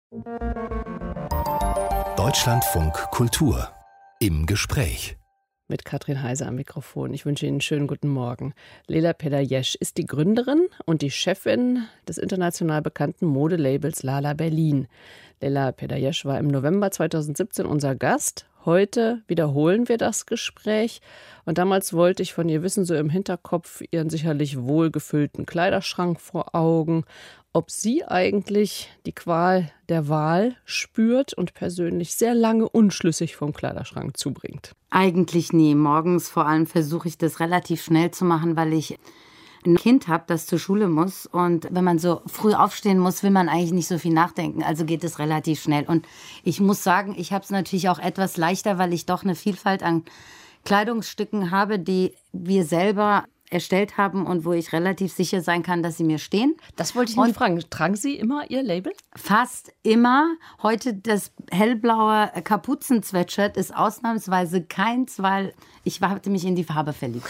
Deutschlandfunk Kultur im Gespräch. Mit Katrin Heise am Mikrofon. Ich wünsche Ihnen einen schönen guten Morgen. Leyla Pedayesh ist die Gründerin und die Chefin des international bekannten Modelabels Lala Berlin. Leyla Pedayesh war im November 2017 unser Gast. Heute wiederholen wir das Gespräch. Und damals wollte ich von ihr wissen, so im Hinterkopf, ihren sicherlich wohlgefüllten Kleiderschrank vor Augen, ob sie eigentlich die Qual der Wahl spürt und persönlich sehr lange unschlüssig vom Kleiderschrank zubringt. Eigentlich nie. Morgens vor allem versuche ich das relativ schnell zu machen, weil ich ein Kind habe, das zur Schule muss. Und wenn man so früh aufstehen muss, will man eigentlich nicht so viel nachdenken. Also geht es relativ schnell. Und ich muss sagen, ich habe es natürlich auch etwas leichter, weil ich doch eine Vielfalt an Kleidungsstücken habe, die wir selber erstellt haben und wo ich relativ sicher sein kann, dass sie mir stehen. Das wollte ich nicht fragen. Tragen Sie immer Ihr Label? Fast immer. Heute das hellblaue Kapuzen-Sweatshirt ist ausnahmsweise keins, weil ich hatte mich in die Farbe verliebt.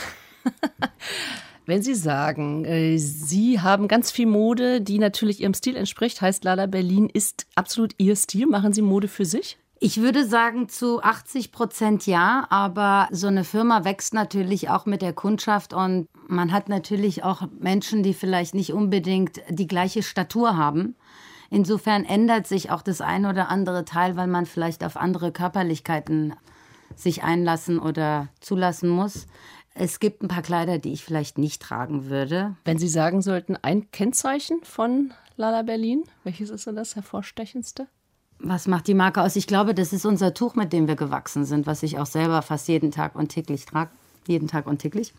Wenn Sie sagen, Sie haben ganz viel Mode, die natürlich Ihrem Stil entspricht, heißt Lala Berlin ist absolut Ihr Stil. Machen Sie Mode für sich? Ich würde sagen, zu 80% ja, aber so eine Firma wächst natürlich auch mit der Kundschaft und man hat natürlich auch Menschen, die vielleicht nicht unbedingt die gleiche Statur haben. Insofern ändert sich auch das ein oder andere Teil, weil man vielleicht auf andere Körperlichkeiten sich einlassen oder zulassen muss. Es gibt ein paar Kleider, die ich vielleicht nicht tragen würde. Wenn Sie sagen sollten, ein Kennzeichen von Lala Berlin, welches ist denn das hervorstechendste? Was macht die Marke aus? Ich glaube, das ist unser Tuch, mit dem wir gewachsen sind, was ich auch selber fast jeden Tag und täglich trage. Jeden Tag und täglich.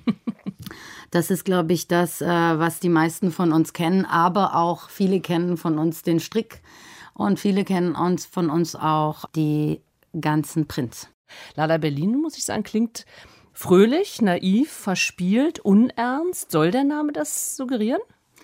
Das ist, glaube ich, das, was die meisten von uns kennen. Aber auch viele kennen von uns den Strick. Und viele kennen von uns auch die ganzen Prints. Lala Berlin, muss ich sagen, klingt fröhlich, naiv, verspielt, unernst. Soll der Name das suggerieren?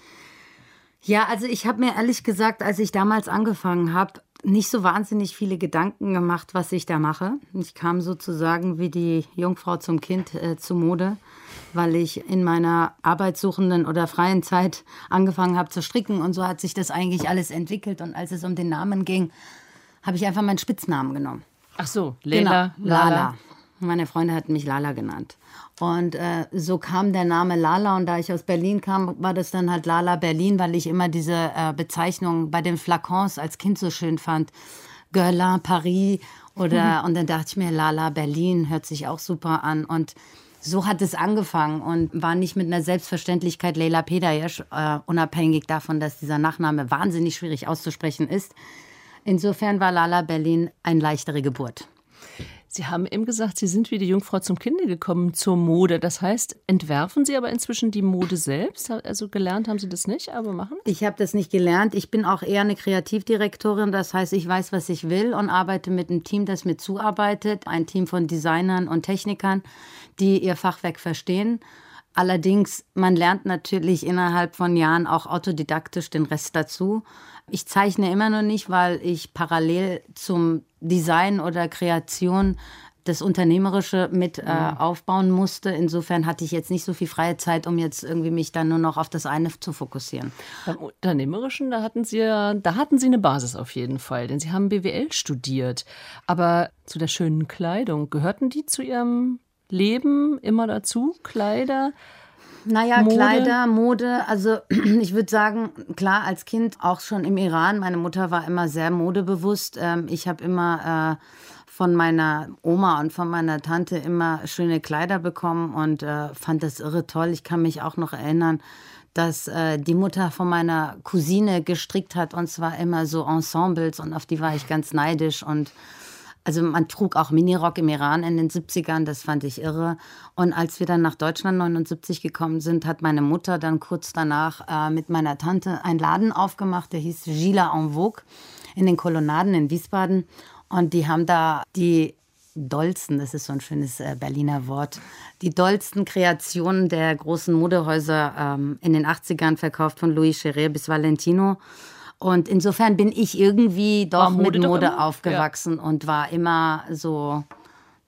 Ja, also ich habe mir ehrlich gesagt, als ich damals angefangen habe, nicht so wahnsinnig viele Gedanken gemacht, was ich da mache. Ich kam sozusagen wie die Jungfrau zum Kind zur Mode, weil ich in meiner arbeitssuchenden oder freien Zeit angefangen habe zu stricken. Und so hat sich das eigentlich alles entwickelt. Und als es um den Namen ging, habe ich einfach meinen Spitznamen genommen. Ach so, Leyla, genau, Lala. Meine Freunde hatten mich Lala genannt. Und so kam der Name Lala. Und da ich aus Berlin kam, war das dann halt Lala Berlin, weil ich immer diese Bezeichnung bei den Flakons als Kind so schön fand. Guerlain Paris oder und dann dachte ich mir, Lala Berlin hört sich auch super an. Und so hat es angefangen und war nicht mit einer Selbstverständlichkeit Leyla Pedayesh, unabhängig davon, dass dieser Nachname wahnsinnig schwierig auszusprechen ist. Insofern war Lala Berlin eine leichtere Geburt. Sie haben eben gesagt, Sie sind wie die Jungfrau zum Kinde gekommen zur Mode. Das heißt, entwerfen Sie aber inzwischen die Mode selbst? Also gelernt haben Sie das nicht, aber machen? Ich habe das nicht gelernt. Ich bin auch eher eine Kreativdirektorin. Das heißt, ich weiß, was ich will und arbeite mit einem Team, das mir zuarbeitet. Ein Team von Designern und Technikern, die ihr Fachwerk verstehen. Allerdings, man lernt natürlich innerhalb von Jahren auch autodidaktisch den Rest dazu. Ich zeichne immer noch nicht, weil ich parallel zum Design oder Kreation das Unternehmerische mit aufbauen musste. Insofern hatte ich jetzt nicht so viel freie Zeit, um jetzt irgendwie mich dann nur noch auf das eine zu fokussieren. Beim Unternehmerischen, da hatten Sie eine Basis auf jeden Fall, denn Sie haben BWL studiert. Aber zu der schönen Kleidung, gehörten die zu Ihrem Leben immer dazu? Kleider? Naja, Mode. Kleider, Mode, also ich würde sagen, klar, als Kind auch schon im Iran. Meine Mutter war immer sehr modebewusst. Ich habe immer von meiner Oma und von meiner Tante immer schöne Kleider bekommen und fand das irre toll. Ich kann mich auch noch erinnern, dass die Mutter von meiner Cousine gestrickt hat und zwar immer so Ensembles und auf die war ich ganz neidisch und also man trug auch Minirock im Iran in den 70ern, das fand ich irre. Und als wir dann nach Deutschland 79 gekommen sind, hat meine Mutter dann kurz danach mit meiner Tante einen Laden aufgemacht, der hieß Gila en Vogue in den Kolonnaden in Wiesbaden. Und die haben da die dollsten, das ist so ein schönes Berliner Wort, die dollsten Kreationen der großen Modehäuser in den 80ern verkauft, von Louis Cheré bis Valentino. Und insofern bin ich irgendwie doch mit Mode aufgewachsen und war immer so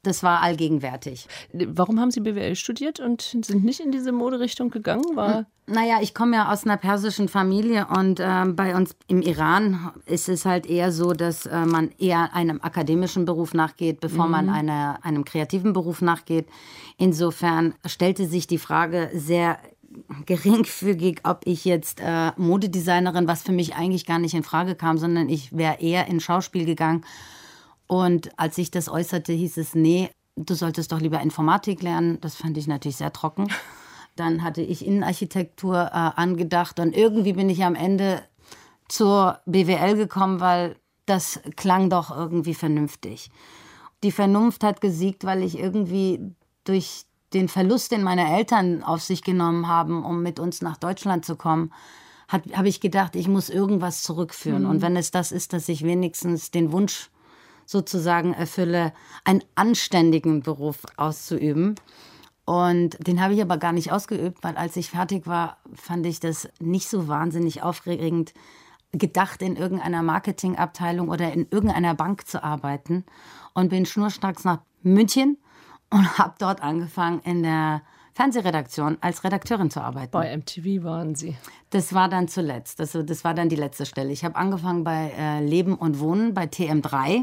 das war allgegenwärtig. Warum haben Sie BWL studiert und sind nicht in diese Moderichtung gegangen? Naja, ich komme ja aus einer persischen Familie und bei uns im Iran ist es halt eher so, dass man eher einem akademischen Beruf nachgeht, bevor man einem kreativen Beruf nachgeht. Insofern stellte sich die Frage sehr geringfügig, ob ich jetzt Modedesignerin, was für mich eigentlich gar nicht in Frage kam, sondern ich wäre eher in Schauspiel gegangen. Und als ich das äußerte, hieß es, nee, du solltest doch lieber Informatik lernen. Das fand ich natürlich sehr trocken. Dann hatte ich Innenarchitektur angedacht und irgendwie bin ich am Ende zur BWL gekommen, weil das klang doch irgendwie vernünftig. Die Vernunft hat gesiegt, weil ich irgendwie durch den Verlust, den meine Eltern auf sich genommen haben, um mit uns nach Deutschland zu kommen, habe ich gedacht, ich muss irgendwas zurückführen. Und wenn es das ist, dass ich wenigstens den Wunsch sozusagen erfülle, einen anständigen Beruf auszuüben. Und den habe ich aber gar nicht ausgeübt, weil als ich fertig war, fand ich das nicht so wahnsinnig aufregend, gedacht, in irgendeiner Marketingabteilung oder in irgendeiner Bank zu arbeiten. Und bin schnurstracks nach München und habe dort angefangen, in der Fernsehredaktion als Redakteurin zu arbeiten. Bei MTV waren Sie. Das war dann zuletzt. Das war dann die letzte Stelle. Ich habe angefangen bei Leben und Wohnen, bei TM3.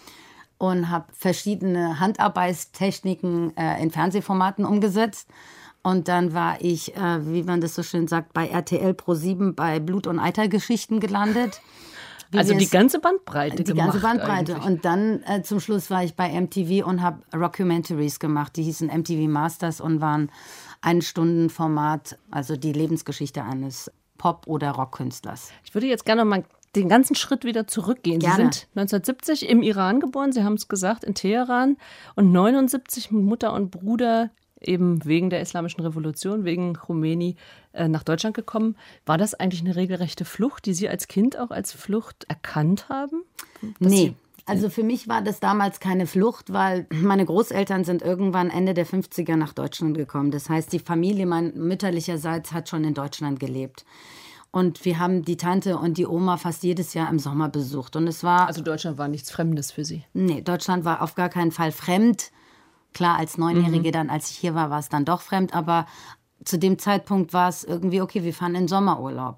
Und habe verschiedene Handarbeitstechniken in Fernsehformaten umgesetzt. Und dann war ich, wie man das so schön sagt, bei RTL Pro7 bei Blut- und Eitergeschichten gelandet. Also die ganze Bandbreite Die gemacht ganze Bandbreite. eigentlich. Und dann zum Schluss war ich bei MTV und habe Rockumentaries gemacht. Die hießen MTV Masters und waren 1-Stunden-Format, also die Lebensgeschichte eines Pop- oder Rockkünstlers. Ich würde jetzt gerne noch mal den ganzen Schritt wieder zurückgehen. Gerne. Sie sind 1970 im Iran geboren, Sie haben es gesagt, in Teheran. Und 1979 mit Mutter und Bruder eben wegen der Islamischen Revolution, wegen Khomeini, nach Deutschland gekommen. War das eigentlich eine regelrechte Flucht, die Sie als Kind auch als Flucht erkannt haben? Nee. Also für mich war das damals keine Flucht, weil meine Großeltern sind irgendwann Ende der 50er nach Deutschland gekommen. Das heißt, die Familie mütterlicherseits hat schon in Deutschland gelebt. Und wir haben die Tante und die Oma fast jedes Jahr im Sommer besucht. Und es war... Also Deutschland war nichts Fremdes für Sie? Nee, Deutschland war auf gar keinen Fall fremd. Klar, als Neunjährige dann, als ich hier war es dann doch fremd. Aber zu dem Zeitpunkt war es irgendwie, okay, wir fahren in Sommerurlaub.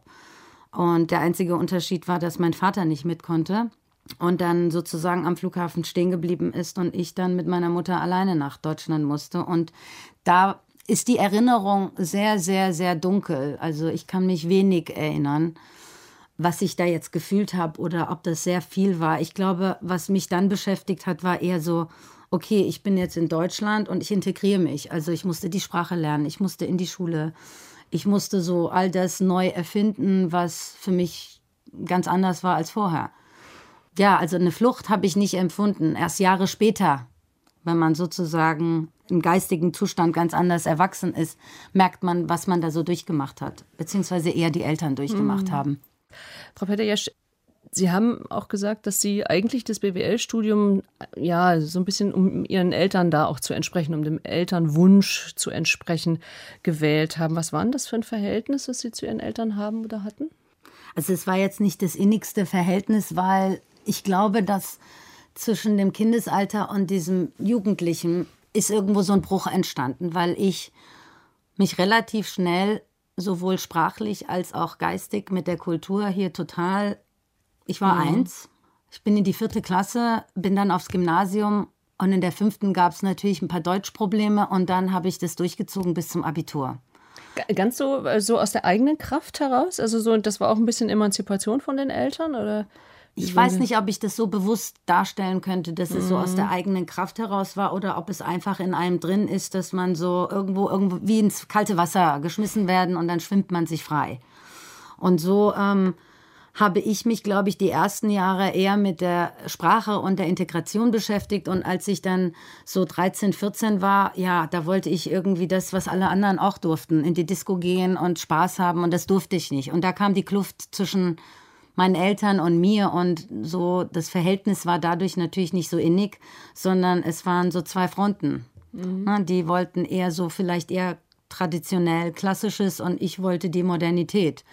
Und der einzige Unterschied war, dass mein Vater nicht mit konnte. Und dann sozusagen am Flughafen stehen geblieben ist und ich dann mit meiner Mutter alleine nach Deutschland musste. Und da ist die Erinnerung sehr, sehr, sehr dunkel. Also ich kann mich wenig erinnern, was ich da jetzt gefühlt habe oder ob das sehr viel war. Ich glaube, was mich dann beschäftigt hat, war eher so, okay, ich bin jetzt in Deutschland und ich integriere mich. Also ich musste die Sprache lernen, ich musste in die Schule. Ich musste so all das neu erfinden, was für mich ganz anders war als vorher. Ja, also eine Flucht habe ich nicht empfunden. Erst Jahre später, wenn man sozusagen im geistigen Zustand ganz anders erwachsen ist, merkt man, was man da so durchgemacht hat. Beziehungsweise eher die Eltern durchgemacht haben. Frau Peter-Jesch, Sie haben auch gesagt, dass Sie eigentlich das BWL-Studium ja so ein bisschen, um Ihren Eltern da auch zu entsprechen, um dem Elternwunsch zu entsprechen, gewählt haben. Was war denn das für ein Verhältnis, das Sie zu Ihren Eltern haben oder hatten? Also es war jetzt nicht das innigste Verhältnis, weil ich glaube, dass zwischen dem Kindesalter und diesem Jugendlichen ist irgendwo so ein Bruch entstanden, weil ich mich relativ schnell sowohl sprachlich als auch geistig mit der Kultur hier total, ich war 1, ich bin in die 4. Klasse, bin dann aufs Gymnasium und in der 5. gab es natürlich ein paar Deutschprobleme und dann habe ich das durchgezogen bis zum Abitur. Ganz so aus der eigenen Kraft heraus? Also so, das war auch ein bisschen Emanzipation von den Eltern, oder? Ich weiß nicht, ob ich das so bewusst darstellen könnte, dass es so aus der eigenen Kraft heraus war oder ob es einfach in einem drin ist, dass man so irgendwo wie ins kalte Wasser geschmissen werden und dann schwimmt man sich frei. Und so habe ich mich, glaube ich, die ersten Jahre eher mit der Sprache und der Integration beschäftigt. Und als ich dann so 13, 14 war, ja, da wollte ich irgendwie das, was alle anderen auch durften, in die Disco gehen und Spaß haben. Und das durfte ich nicht. Und da kam die Kluft zwischen meinen Eltern und mir und so, das Verhältnis war dadurch natürlich nicht so innig, sondern es waren so 2 Fronten. Die wollten eher so vielleicht eher traditionell Klassisches und ich wollte die Modernität.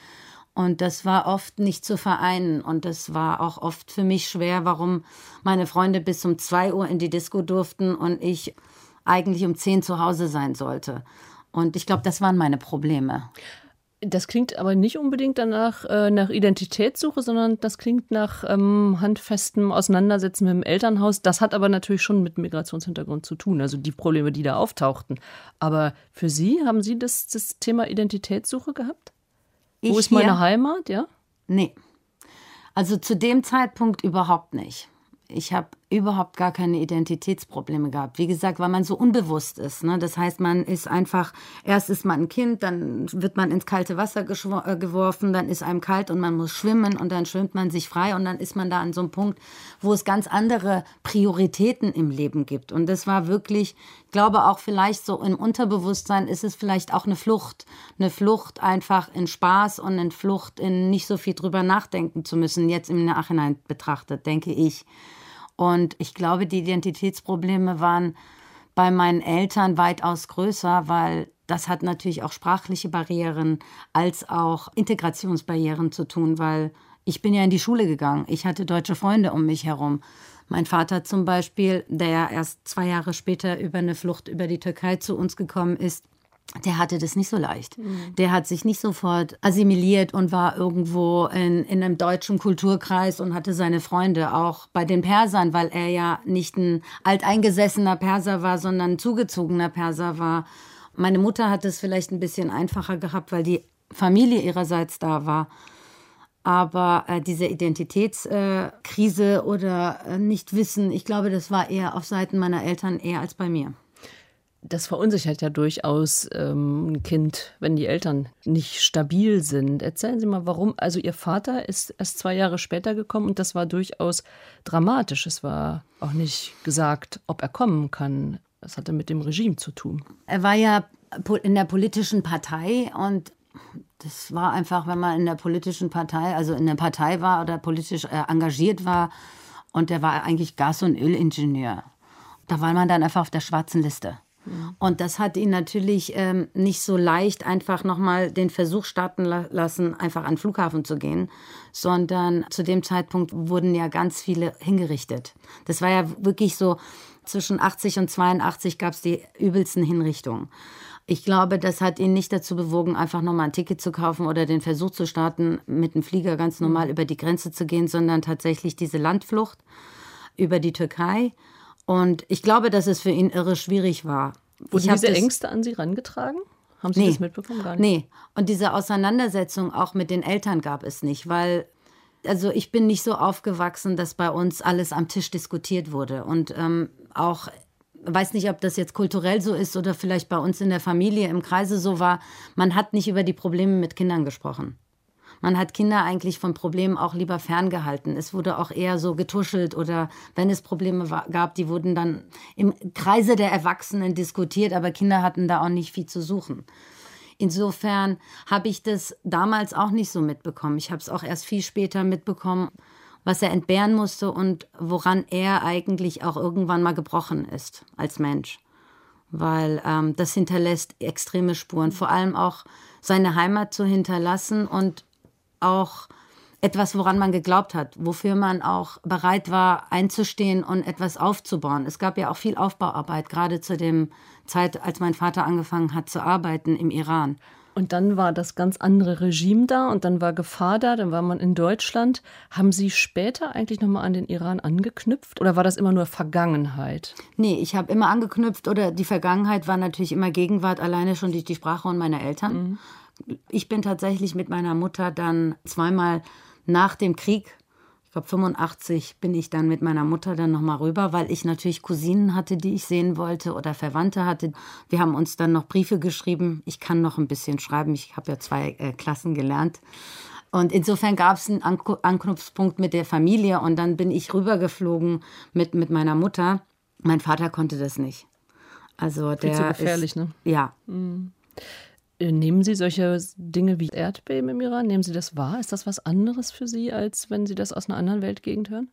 Und das war oft nicht zu vereinen. Und das war auch oft für mich schwer, warum meine Freunde bis um 2 Uhr in die Disco durften und ich eigentlich um 10 zu Hause sein sollte. Und ich glaube, das waren meine Probleme. Das klingt aber nicht unbedingt danach nach Identitätssuche, sondern das klingt nach handfestem Auseinandersetzen mit dem Elternhaus. Das hat aber natürlich schon mit Migrationshintergrund zu tun, also die Probleme, die da auftauchten. Aber für Sie, haben Sie das Thema Identitätssuche gehabt? Wo ist meine Heimat, ja? Nee. Also zu dem Zeitpunkt überhaupt nicht. Ich habe überhaupt gar keine Identitätsprobleme gehabt. Wie gesagt, weil man so unbewusst ist. Ne? Das heißt, man ist einfach, erst ist man ein Kind, dann wird man ins kalte Wasser geworfen, dann ist einem kalt und man muss schwimmen und dann schwimmt man sich frei und dann ist man da an so einem Punkt, wo es ganz andere Prioritäten im Leben gibt. Und das war wirklich, ich glaube auch vielleicht so im Unterbewusstsein ist es vielleicht auch eine Flucht. Eine Flucht einfach in Spaß und eine Flucht in nicht so viel drüber nachdenken zu müssen, jetzt im Nachhinein betrachtet, denke ich. Und ich glaube, die Identitätsprobleme waren bei meinen Eltern weitaus größer, weil das hat natürlich auch sprachliche Barrieren als auch Integrationsbarrieren zu tun, weil ich bin ja in die Schule gegangen. Ich hatte deutsche Freunde um mich herum. Mein Vater zum Beispiel, der ja erst 2 Jahre später über eine Flucht über die Türkei zu uns gekommen ist, der hatte das nicht so leicht. Der hat sich nicht sofort assimiliert und war irgendwo in einem deutschen Kulturkreis und hatte seine Freunde auch bei den Persern, weil er ja nicht ein alteingesessener Perser war, sondern ein zugezogener Perser war. Meine Mutter hat es vielleicht ein bisschen einfacher gehabt, weil die Familie ihrerseits da war. Aber diese Identitätskrise oder Nichtwissen, ich glaube, das war eher auf Seiten meiner Eltern eher als bei mir. Das verunsichert ja durchaus ein Kind, wenn die Eltern nicht stabil sind. Erzählen Sie mal, warum. Also Ihr Vater ist erst 2 Jahre später gekommen und das war durchaus dramatisch. Es war auch nicht gesagt, ob er kommen kann. Das hatte mit dem Regime zu tun. Er war ja in der politischen Partei und das war einfach, wenn man in der politischen Partei, also in der Partei war oder politisch engagiert war und der war eigentlich Gas- und Ölingenieur. Da war man dann einfach auf der schwarzen Liste. Und das hat ihn natürlich nicht so leicht einfach nochmal den Versuch starten lassen, einfach an den Flughafen zu gehen, sondern zu dem Zeitpunkt wurden ja ganz viele hingerichtet. Das war ja wirklich so, zwischen 80 und 82 gab es die übelsten Hinrichtungen. Ich glaube, das hat ihn nicht dazu bewogen, einfach nochmal ein Ticket zu kaufen oder den Versuch zu starten, mit dem Flieger ganz normal über die Grenze zu gehen, sondern tatsächlich diese Landflucht über die Türkei. Und ich glaube, dass es für ihn irre schwierig war. Wurden diese Ängste an Sie herangetragen? Haben Sie das mitbekommen? Gar nicht? Nee. Und diese Auseinandersetzung auch mit den Eltern gab es nicht, weil also ich bin nicht so aufgewachsen, dass bei uns alles am Tisch diskutiert wurde. Und auch, weiß nicht, ob das jetzt kulturell so ist oder vielleicht bei uns in der Familie im Kreise so war, man hat nicht über die Probleme mit Kindern gesprochen. Man hat Kinder eigentlich von Problemen auch lieber ferngehalten. Es wurde auch eher so getuschelt oder wenn es Probleme gab, die wurden dann im Kreise der Erwachsenen diskutiert, aber Kinder hatten da auch nicht viel zu suchen. Insofern habe ich das damals auch nicht so mitbekommen. Ich habe es auch erst viel später mitbekommen, was er entbehren musste und woran er eigentlich auch irgendwann mal gebrochen ist als Mensch. Weil das hinterlässt extreme Spuren, vor allem auch seine Heimat zu hinterlassen und auch etwas, woran man geglaubt hat, wofür man auch bereit war, einzustehen und etwas aufzubauen. Es gab ja auch viel Aufbauarbeit, gerade zu der Zeit, als mein Vater angefangen hat zu arbeiten im Iran. Und dann war das ganz andere Regime da und dann war Gefahr da, dann war man in Deutschland. Haben Sie später eigentlich nochmal an den Iran angeknüpft oder war das immer nur Vergangenheit? Nee, ich habe immer angeknüpft oder die Vergangenheit war natürlich immer Gegenwart, alleine schon durch die Sprache und meine Eltern. Mhm. Ich bin tatsächlich mit meiner Mutter dann 2-mal nach dem Krieg, ich glaube 85, bin ich dann mit meiner Mutter dann nochmal rüber, weil ich natürlich Cousinen hatte, die ich sehen wollte oder Verwandte hatte. Wir haben uns dann noch Briefe geschrieben. Ich kann noch ein bisschen schreiben. Ich habe ja 2 Klassen gelernt. Und insofern gab es einen Anknüpfungspunkt mit der Familie und dann bin ich rübergeflogen mit meiner Mutter. Mein Vater konnte das nicht. Also der zu gefährlich, ne? Ja. Mhm. Nehmen Sie solche Dinge wie Erdbeben im Iran, nehmen Sie das wahr? Ist das was anderes für Sie, als wenn Sie das aus einer anderen Weltgegend hören?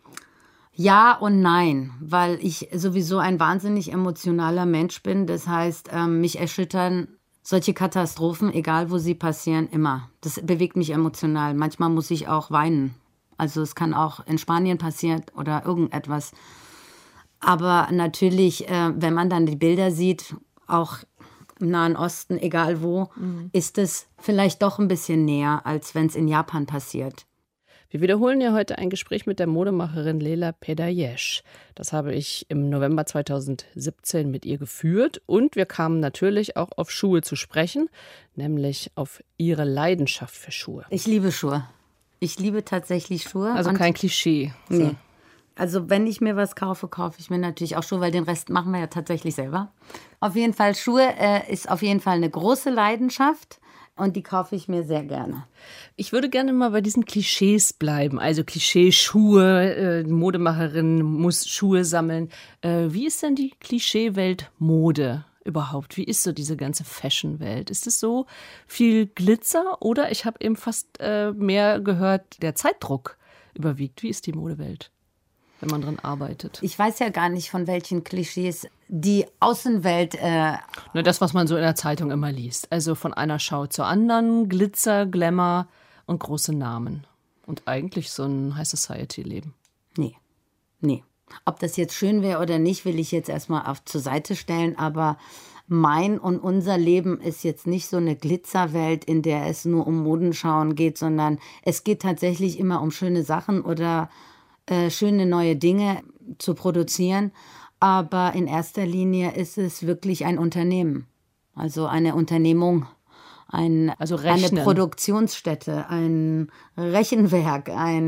Ja und nein, weil ich sowieso ein wahnsinnig emotionaler Mensch bin. Das heißt, mich erschüttern Solche Katastrophen, egal wo sie passieren, immer. Das bewegt mich emotional. Manchmal muss ich auch weinen. Also es kann auch in Spanien passieren oder irgendetwas. Aber natürlich, wenn man dann die Bilder sieht, auch im Nahen Osten, egal wo, ist es vielleicht doch ein bisschen näher, als wenn es in Japan passiert. Wir wiederholen ja heute ein Gespräch mit der Modemacherin Leyla Pedayesh. Das habe ich im November 2017 mit ihr geführt. Und wir kamen natürlich auch auf Schuhe zu sprechen, nämlich auf ihre Leidenschaft für Schuhe. Ich liebe Schuhe. Ich liebe tatsächlich Schuhe. Also kein Klischee. Nee. Also wenn ich mir was kaufe, kaufe ich mir natürlich auch Schuhe, weil den Rest machen wir ja tatsächlich selber. Auf jeden Fall, Schuhe ist auf jeden Fall eine große Leidenschaft. Und die kaufe ich mir sehr gerne. Ich würde gerne mal bei diesen Klischees bleiben. Also Klischee-Schuhe, Modemacherin muss Schuhe sammeln. Wie ist denn die Klischeewelt Mode überhaupt? Wie ist so diese ganze Fashion-Welt? Ist es so viel Glitzer oder ich habe eben fast mehr gehört, der Zeitdruck überwiegt? Wie ist die Modewelt, wenn man dran arbeitet? Ich weiß ja gar nicht, von welchen Klischees die Außenwelt... Nur das, was man so in der Zeitung immer liest. Also von einer Schau zur anderen, Glitzer, Glamour und große Namen. Und eigentlich so ein High Society-Leben. Nee. Ob das jetzt schön wäre oder nicht, will ich jetzt erstmal zur Seite stellen. Aber mein und unser Leben ist jetzt nicht so eine Glitzerwelt, in der es nur um Modenschauen geht, sondern es geht tatsächlich immer um schöne Sachen oder schöne neue Dinge zu produzieren. Aber in erster Linie ist es wirklich ein Unternehmen. Also eine Unternehmung, eine Produktionsstätte, ein Rechenwerk,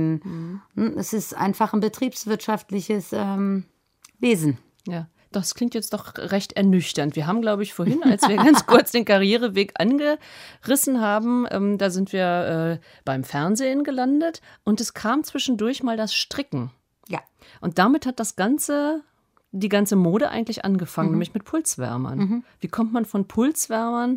es ist einfach ein betriebswirtschaftliches Wesen. Ja, das klingt jetzt doch recht ernüchternd. Wir haben, glaube ich, vorhin, als wir ganz kurz den Karriereweg angerissen haben, da sind wir beim Fernsehen gelandet und es kam zwischendurch mal das Stricken. Ja. Und damit hat die ganze Mode eigentlich angefangen, nämlich mit Pulswärmern. Wie kommt man von Pulswärmern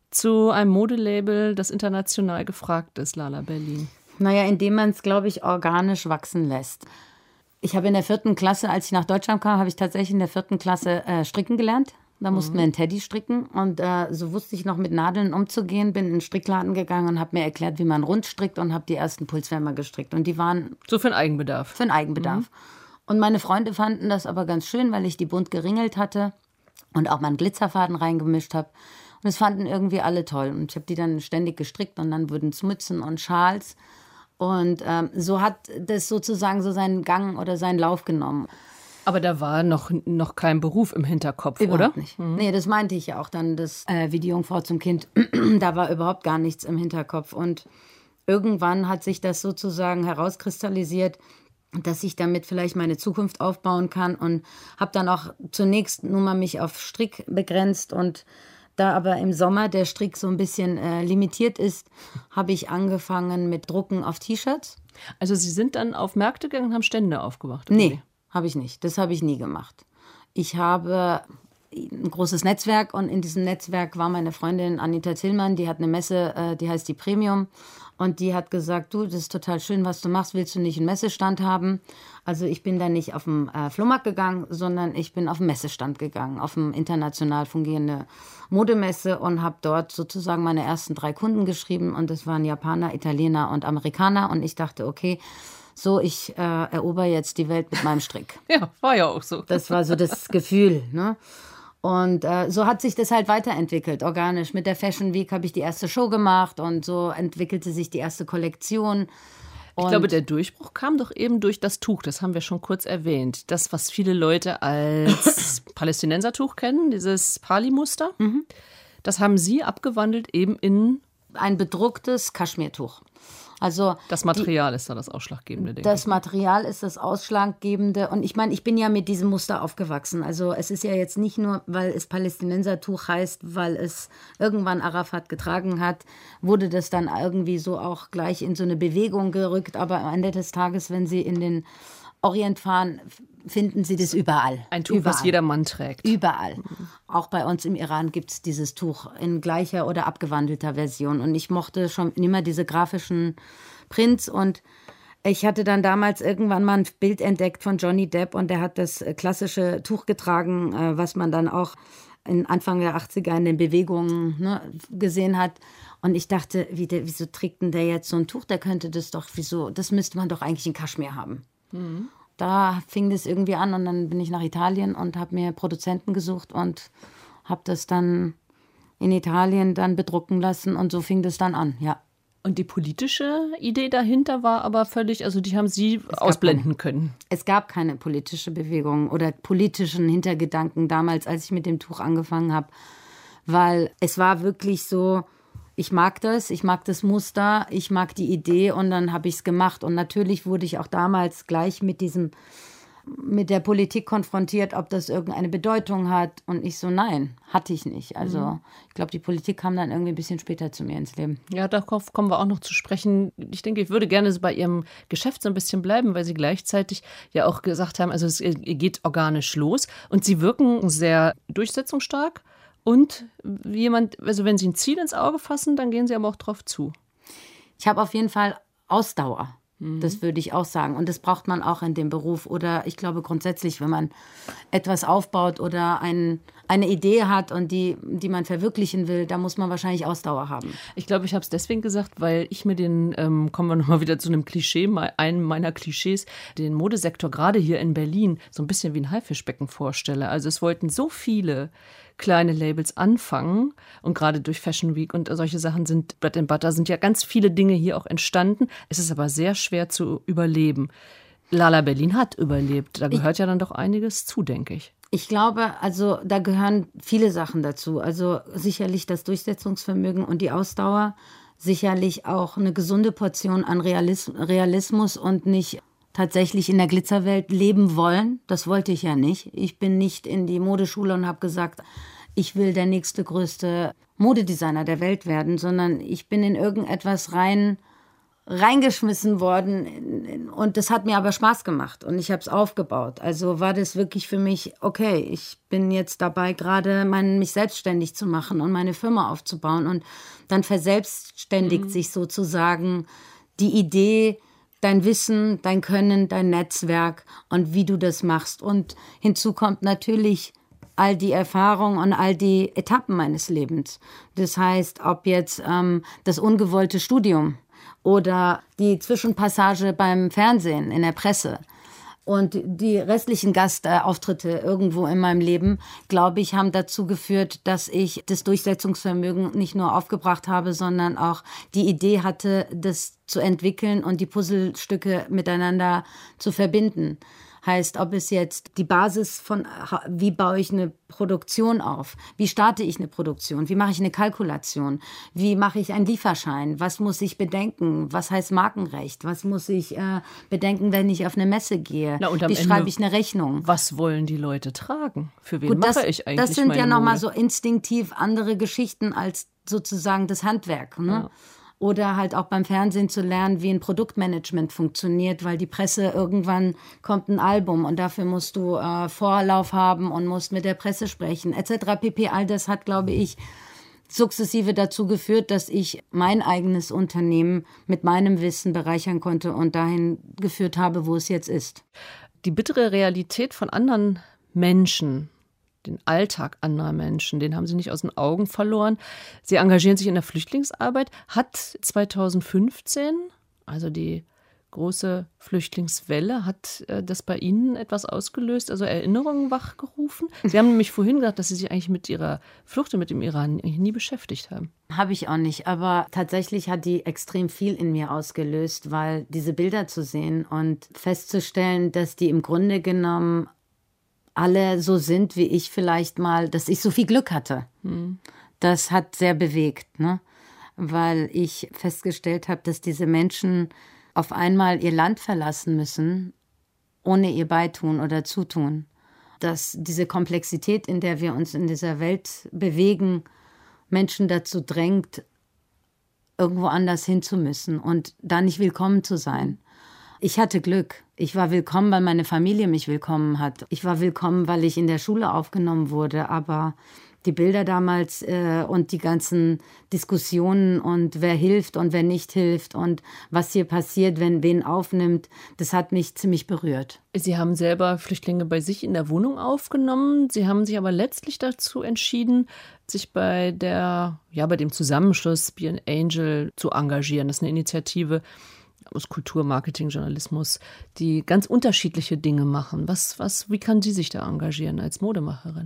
zu einem Modelabel, das international gefragt ist, Lala Berlin? Naja, indem man es, glaube ich, organisch wachsen lässt. Ich habe in der 4. Klasse, als ich nach Deutschland kam, habe ich tatsächlich in der 4. Klasse stricken gelernt. Da mussten wir einen Teddy stricken und so wusste ich noch mit Nadeln umzugehen, bin in den Strickladen gegangen und habe mir erklärt, wie man rund strickt und habe die ersten Pulswärmer gestrickt. Und die waren... So für den Eigenbedarf? Für den Eigenbedarf. Und meine Freunde fanden das aber ganz schön, weil ich die bunt geringelt hatte und auch mal einen Glitzerfaden reingemischt habe. Und das fanden irgendwie alle toll. Und ich habe die dann ständig gestrickt und dann wurden es Mützen und Schals. Und so hat das sozusagen so seinen Gang oder seinen Lauf genommen. Aber da war noch kein Beruf im Hinterkopf, überhaupt oder? Nicht. Nee, das meinte ich ja auch dann, das wie die Jungfrau zum Kind. Da war überhaupt gar nichts im Hinterkopf. Und irgendwann hat sich das sozusagen herauskristallisiert, dass ich damit vielleicht meine Zukunft aufbauen kann und habe dann auch zunächst nur mal mich auf Strick begrenzt und da aber im Sommer der Strick so ein bisschen limitiert ist, habe ich angefangen mit Drucken auf T-Shirts. Also Sie sind dann auf Märkte gegangen und haben Stände aufgemacht? Oder? Nee, habe ich nicht. Das habe ich nie gemacht. Ich habe ein großes Netzwerk und in diesem Netzwerk war meine Freundin Anita Tillmann, die hat eine Messe, die heißt die Premium. Und die hat gesagt, du, das ist total schön, was du machst, willst du nicht einen Messestand haben? Also ich bin da nicht auf den Flohmarkt gegangen, sondern ich bin auf den Messestand gegangen, auf eine international fungierende Modemesse und habe dort sozusagen meine ersten 3 Kunden geschrieben. Und das waren Japaner, Italiener und Amerikaner. Und ich dachte, okay, so, ich erober jetzt die Welt mit meinem Strick. Ja, war ja auch so. Das war so das Gefühl, ne? Und so hat sich das halt weiterentwickelt, organisch. Mit der Fashion Week habe ich die erste Show gemacht und so entwickelte sich die erste Kollektion. Ich glaube, der Durchbruch kam doch eben durch das Tuch, das haben wir schon kurz erwähnt. Das, was viele Leute als Palästinensertuch kennen, dieses Pali-Muster, das haben Sie abgewandelt eben in... ein bedrucktes Kaschmirtuch. Also das Material ist da das Ausschlaggebende, denke ich. Das Material ist das Ausschlaggebende. Und ich meine, ich bin ja mit diesem Muster aufgewachsen. Also es ist ja jetzt nicht nur, weil es Palästinensertuch heißt, weil es irgendwann Arafat getragen hat, wurde das dann irgendwie so auch gleich in so eine Bewegung gerückt. Aber am Ende des Tages, wenn Sie in den Orient fahren, finden Sie das überall. Ein Tuch, was jeder Mann trägt. Überall. Auch bei uns im Iran gibt es dieses Tuch in gleicher oder abgewandelter Version. Und ich mochte schon immer diese grafischen Prints. Und ich hatte dann damals irgendwann mal ein Bild entdeckt von Johnny Depp. Und der hat das klassische Tuch getragen, was man dann auch in Anfang der 80er in den Bewegungen, ne, gesehen hat. Und ich dachte, wieso trägt denn der jetzt so ein Tuch? Der könnte das doch, das müsste man doch eigentlich in Kaschmir haben. Mhm. Da fing das irgendwie an und dann bin ich nach Italien und habe mir Produzenten gesucht und habe das dann in Italien dann bedrucken lassen und so fing das dann an, ja. Und die politische Idee dahinter war aber völlig, also die haben Sie ausblenden können. Es gab keine politische Bewegung oder politischen Hintergedanken damals, als ich mit dem Tuch angefangen habe, weil es war wirklich so, ich mag das Muster, ich mag die Idee und dann habe ich es gemacht. Und natürlich wurde ich auch damals gleich mit der Politik konfrontiert, ob das irgendeine Bedeutung hat. Und ich so, nein, hatte ich nicht. Also ich glaube, die Politik kam dann irgendwie ein bisschen später zu mir ins Leben. Ja, darauf kommen wir auch noch zu sprechen. Ich denke, ich würde gerne bei Ihrem Geschäft so ein bisschen bleiben, weil Sie gleichzeitig ja auch gesagt haben, also es geht organisch los. Und Sie wirken sehr durchsetzungsstark. Und also wenn Sie ein Ziel ins Auge fassen, dann gehen Sie aber auch drauf zu. Ich habe auf jeden Fall Ausdauer. Das würde ich auch sagen. Und das braucht man auch in dem Beruf. Oder ich glaube grundsätzlich, wenn man etwas aufbaut oder eine Idee hat und die man verwirklichen will, da muss man wahrscheinlich Ausdauer haben. Ich glaube, ich habe es deswegen gesagt, weil ich mir kommen wir nochmal wieder zu einem Klischee, einem meiner Klischees, den Modesektor gerade hier in Berlin so ein bisschen wie ein Haifischbecken vorstelle. Also es wollten so viele kleine Labels anfangen und gerade durch Fashion Week und solche Sachen Bread and Butter sind ja ganz viele Dinge hier auch entstanden. Es ist aber sehr schwer zu überleben. Lala Berlin hat überlebt. Da gehört ja dann doch einiges zu, denke ich. Ich glaube, also da gehören viele Sachen dazu. Also sicherlich das Durchsetzungsvermögen und die Ausdauer. Sicherlich auch eine gesunde Portion an Realismus und nicht tatsächlich in der Glitzerwelt leben wollen. Das wollte ich ja nicht. Ich bin nicht in die Modeschule und habe gesagt, ich will der nächste größte Modedesigner der Welt werden, sondern ich bin in irgendetwas reingeschmissen worden und das hat mir aber Spaß gemacht und ich habe es aufgebaut. Also war das wirklich für mich, okay, ich bin jetzt dabei, gerade mich selbstständig zu machen und meine Firma aufzubauen und dann verselbstständigt sich sozusagen die Idee, dein Wissen, dein Können, dein Netzwerk und wie du das machst. Und hinzu kommt natürlich all die Erfahrung und all die Etappen meines Lebens. Das heißt, ob jetzt das ungewollte Studium oder die Zwischenpassage beim Fernsehen, in der Presse und die restlichen Gastauftritte irgendwo in meinem Leben, glaube ich, haben dazu geführt, dass ich das Durchsetzungsvermögen nicht nur aufgebracht habe, sondern auch die Idee hatte, das zu entwickeln und die Puzzlestücke miteinander zu verbinden. Heißt, ob es jetzt die Basis von, wie baue ich eine Produktion auf? Wie starte ich eine Produktion? Wie mache ich eine Kalkulation? Wie mache ich einen Lieferschein? Was muss ich bedenken? Was heißt Markenrecht? Was muss ich bedenken, wenn ich auf eine Messe gehe? Wie schreibe ich eine Rechnung? Was wollen die Leute tragen? Für wen mache ich eigentlich das sind meine ja nochmal Mode? so instinktiv andere Geschichten als sozusagen das Handwerk, ne? Ja. Oder halt auch beim Fernsehen zu lernen, wie ein Produktmanagement funktioniert, weil die Presse irgendwann kommt ein Album und dafür musst du Vorlauf haben und musst mit der Presse sprechen, etc. pp. All das hat, glaube ich, sukzessive dazu geführt, dass ich mein eigenes Unternehmen mit meinem Wissen bereichern konnte und dahin geführt habe, wo es jetzt ist. Die bittere Realität von anderen Menschen, den Alltag anderer Menschen, den haben Sie nicht aus den Augen verloren. Sie engagieren sich in der Flüchtlingsarbeit. Hat 2015, also die große Flüchtlingswelle, hat das bei Ihnen etwas ausgelöst, also Erinnerungen wachgerufen? Sie haben nämlich vorhin gesagt, dass Sie sich eigentlich mit Ihrer Flucht mit dem Iran nie beschäftigt haben. Habe ich auch nicht, aber tatsächlich hat die extrem viel in mir ausgelöst, weil diese Bilder zu sehen und festzustellen, dass die im Grunde genommen alle so sind, wie ich vielleicht mal, dass ich so viel Glück hatte. Das hat sehr bewegt, ne? Weil ich festgestellt habe, dass diese Menschen auf einmal ihr Land verlassen müssen, ohne ihr Beitun oder Zutun. Dass diese Komplexität, in der wir uns in dieser Welt bewegen, Menschen dazu drängt, irgendwo anders hin zu müssen und da nicht willkommen zu sein. Ich hatte Glück. Ich war willkommen, weil meine Familie mich willkommen hat. Ich war willkommen, weil ich in der Schule aufgenommen wurde. Aber die Bilder damals und die ganzen Diskussionen und wer hilft und wer nicht hilft und was hier passiert, wenn wen aufnimmt, das hat mich ziemlich berührt. Sie haben selber Flüchtlinge bei sich in der Wohnung aufgenommen. Sie haben sich aber letztlich dazu entschieden, sich bei dem Zusammenschluss Be an Angel zu engagieren. Das ist eine Initiative aus Kultur, Marketing, Journalismus, die ganz unterschiedliche Dinge machen. Wie kann sie sich da engagieren als Modemacherin?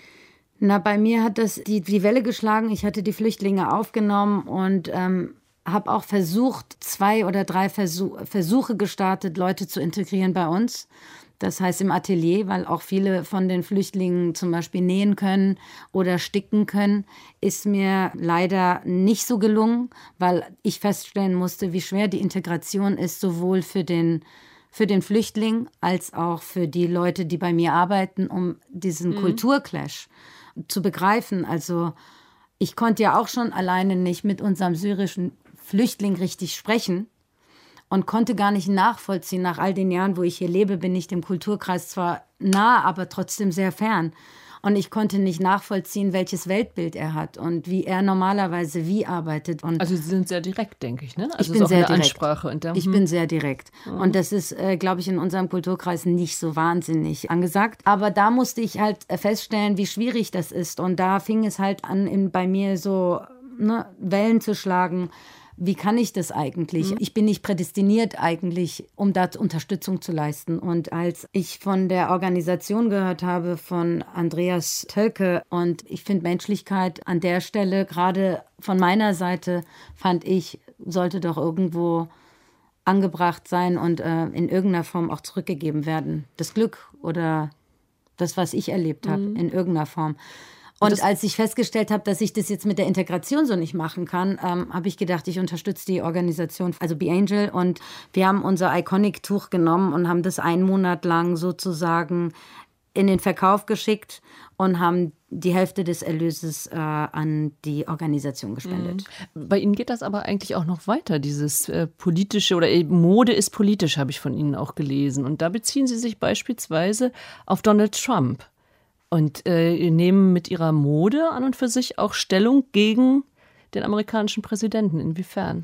Na, bei mir hat das die Welle geschlagen. Ich hatte die Flüchtlinge aufgenommen und habe auch versucht, 2 oder 3 Versuche gestartet, Leute zu integrieren bei uns. Das heißt im Atelier, weil auch viele von den Flüchtlingen zum Beispiel nähen können oder sticken können, ist mir leider nicht so gelungen, weil ich feststellen musste, wie schwer die Integration ist, sowohl für den Flüchtling als auch für die Leute, die bei mir arbeiten, um diesen Kulturclash zu begreifen. Also ich konnte ja auch schon alleine nicht mit unserem syrischen Flüchtling richtig sprechen und konnte gar nicht nachvollziehen. Nach all den Jahren, wo ich hier lebe, bin ich dem Kulturkreis zwar nah, aber trotzdem sehr fern. Und ich konnte nicht nachvollziehen, welches Weltbild er hat und wie er normalerweise arbeitet. Und also Sie sind sehr direkt, denke ich, ne? Also ich bin sehr direkt. Ansprache und ich bin sehr direkt. Und das ist, glaube ich, in unserem Kulturkreis nicht so wahnsinnig angesagt. Aber da musste ich halt feststellen, wie schwierig das ist. Und da fing es halt an, bei mir so Wellen zu schlagen. Wie kann ich das eigentlich? Ich bin nicht prädestiniert eigentlich, um da Unterstützung zu leisten. Und als ich von der Organisation gehört habe, von Andreas Tölke, und ich finde Menschlichkeit an der Stelle, gerade von meiner Seite, fand ich, sollte doch irgendwo angebracht sein und in irgendeiner Form auch zurückgegeben werden. Das Glück oder das, was ich erlebt habe, in irgendeiner Form. Und als ich festgestellt habe, dass ich das jetzt mit der Integration so nicht machen kann, habe ich gedacht, ich unterstütze die Organisation, also Be Angel. Und wir haben unser Iconic-Tuch genommen und haben das 1 Monat lang sozusagen in den Verkauf geschickt und haben die Hälfte des Erlöses an die Organisation gespendet. Bei Ihnen geht das aber eigentlich auch noch weiter, dieses politische oder Mode ist politisch, habe ich von Ihnen auch gelesen. Und da beziehen Sie sich beispielsweise auf Donald Trump. Und nehmen mit ihrer Mode an und für sich auch Stellung gegen den amerikanischen Präsidenten. Inwiefern?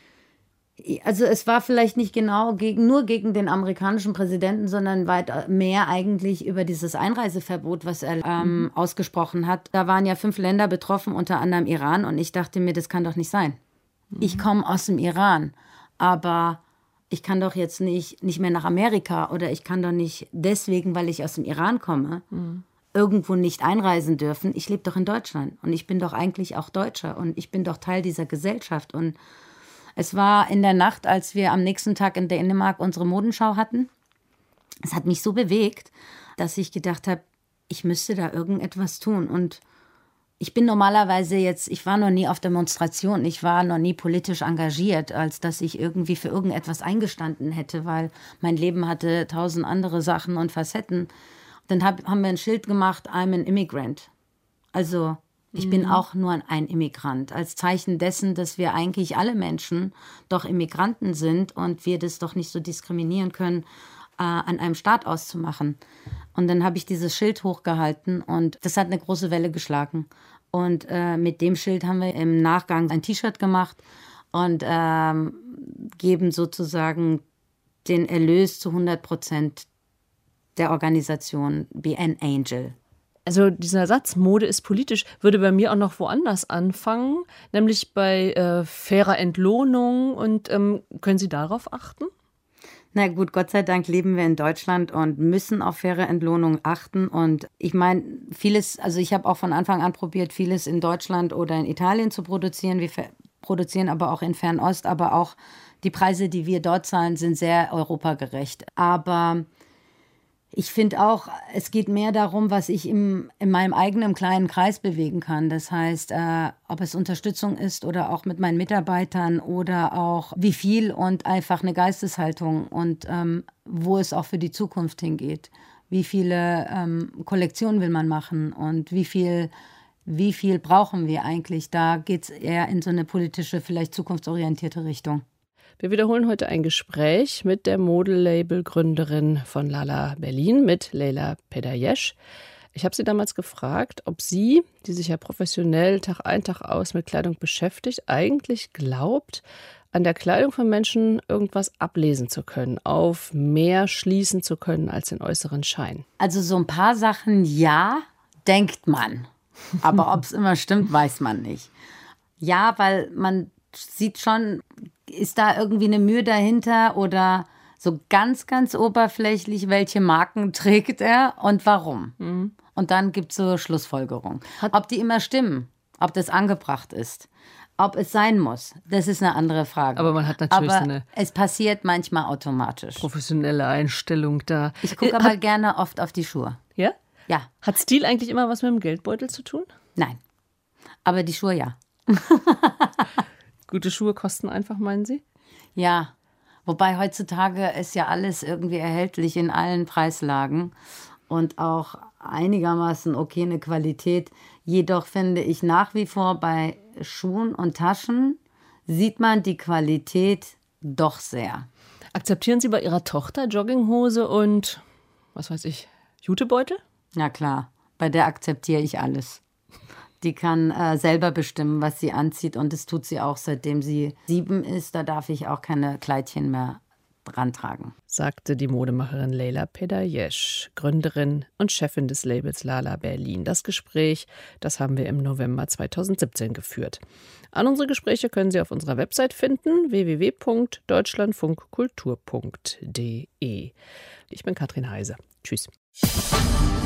Also es war vielleicht nicht genau nur gegen den amerikanischen Präsidenten, sondern weit mehr eigentlich über dieses Einreiseverbot, was er ausgesprochen hat. Da waren ja 5 Länder betroffen, unter anderem Iran. Und ich dachte mir, das kann doch nicht sein. Ich komme aus dem Iran, aber ich kann doch jetzt nicht mehr nach Amerika oder ich kann doch nicht deswegen, weil ich aus dem Iran komme, irgendwo nicht einreisen dürfen. Ich lebe doch in Deutschland und ich bin doch eigentlich auch Deutscher und ich bin doch Teil dieser Gesellschaft. Und es war in der Nacht, als wir am nächsten Tag in Dänemark unsere Modenschau hatten. Es hat mich so bewegt, dass ich gedacht habe, ich müsste da irgendetwas tun. Und ich bin normalerweise ich war noch nie auf Demonstration, ich war noch nie politisch engagiert, als dass ich irgendwie für irgendetwas eingestanden hätte, weil mein Leben hatte 1000 andere Sachen und Facetten. Dann haben wir ein Schild gemacht, I'm an immigrant. Also ich bin auch nur ein Immigrant. Als Zeichen dessen, dass wir eigentlich alle Menschen doch Immigranten sind und wir das doch nicht so diskriminieren können, an einem Staat auszumachen. Und dann habe ich dieses Schild hochgehalten und das hat eine große Welle geschlagen. Und mit dem Schild haben wir im Nachgang ein T-Shirt gemacht und geben sozusagen den Erlös zu 100% der Organisation Be an Angel. Also dieser Satz, Mode ist politisch, würde bei mir auch noch woanders anfangen, nämlich bei fairer Entlohnung. Und können Sie darauf achten? Na gut, Gott sei Dank leben wir in Deutschland und müssen auf faire Entlohnung achten. Und ich meine, ich habe auch von Anfang an probiert, vieles in Deutschland oder in Italien zu produzieren. Wir produzieren aber auch in Fernost, aber auch die Preise, die wir dort zahlen, sind sehr europagerecht. Aber ich finde auch, es geht mehr darum, was ich in meinem eigenen kleinen Kreis bewegen kann. Das heißt, ob es Unterstützung ist oder auch mit meinen Mitarbeitern oder auch wie viel und einfach eine Geisteshaltung und wo es auch für die Zukunft hingeht. Wie viele Kollektionen will man machen und wie viel brauchen wir eigentlich? Da geht es eher in so eine politische, vielleicht zukunftsorientierte Richtung. Wir wiederholen heute ein Gespräch mit der Modelabel-Gründerin von Lala Berlin, mit Leila Pedayesh. Ich habe sie damals gefragt, ob sie, die sich ja professionell Tag ein, Tag aus mit Kleidung beschäftigt, eigentlich glaubt, an der Kleidung von Menschen irgendwas ablesen zu können, auf mehr schließen zu können als den äußeren Schein. Also so ein paar Sachen, ja, denkt man. Aber ob es immer stimmt, weiß man nicht. Ja, weil man sieht schon, ist da irgendwie eine Mühe dahinter oder so ganz, ganz oberflächlich, welche Marken trägt er und warum. Und dann gibt es so Schlussfolgerungen. Ob die immer stimmen, ob das angebracht ist. Ob es sein muss, das ist eine andere Frage. Aber man hat natürlich aber es passiert manchmal automatisch. Professionelle Einstellung da. Ich gucke aber gerne oft auf die Schuhe. Ja? Ja. Hat Stil eigentlich immer was mit dem Geldbeutel zu tun? Nein. Aber die Schuhe ja. Gute Schuhe kosten einfach, meinen Sie? Ja. Wobei heutzutage ist ja alles irgendwie erhältlich in allen Preislagen und auch einigermaßen okay eine Qualität. Jedoch finde ich nach wie vor bei Schuhen und Taschen sieht man die Qualität doch sehr. Akzeptieren Sie bei Ihrer Tochter Jogginghose und, was weiß ich, Jutebeutel? Na klar, bei der akzeptiere ich alles. Die kann selber bestimmen, was sie anzieht und das tut sie auch, seitdem sie 7 ist. Da darf ich auch keine Kleidchen mehr dran tragen. Sagte die Modemacherin Leila Pedayesh, Gründerin und Chefin des Labels Lala Berlin. Das Gespräch, das haben wir im November 2017 geführt. An unsere Gespräche können Sie auf unserer Website finden, www.deutschlandfunkkultur.de. Ich bin Katrin Heise. Tschüss.